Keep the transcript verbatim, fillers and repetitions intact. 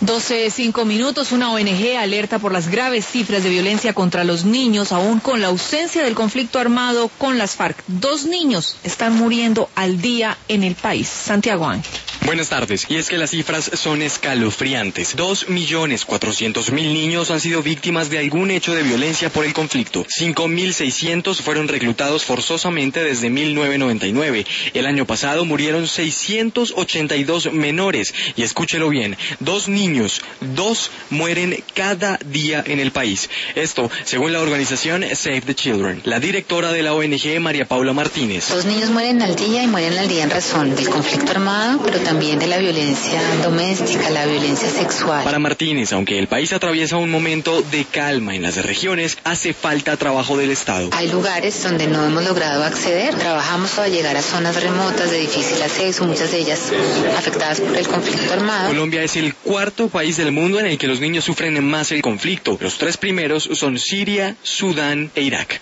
doce, cinco minutos, una O N G alerta por las graves cifras de violencia contra los niños, aún con la ausencia del conflicto armado con las FARC. Dos niños están muriendo al día en el país. Santiago Ángel. Buenas tardes, y es que las cifras son escalofriantes. Dos millones cuatrocientos mil niños han sido víctimas de algún hecho de violencia por el conflicto. Cinco mil seiscientos fueron reclutados forzosamente desde mil novecientos noventa y nueve. El año pasado murieron seiscientos ochenta y dos menores. Y escúchelo bien, dos niños, dos mueren cada día en el país. Esto, según la organización Save the Children. La directora de la O N G, María Paula Martínez. Dos niños mueren al día y mueren al día en razón del conflicto armado, pero también de la violencia doméstica, la violencia sexual. Para Martínez, aunque el país atraviesa un momento de calma en las regiones, hace falta trabajo del Estado. Hay lugares donde no hemos logrado acceder. Trabajamos para llegar a zonas remotas de difícil acceso, muchas de ellas afectadas por el conflicto armado. Colombia es el cuarto país del mundo en el que los niños sufren más el conflicto. Los tres primeros son Siria, Sudán e Irak.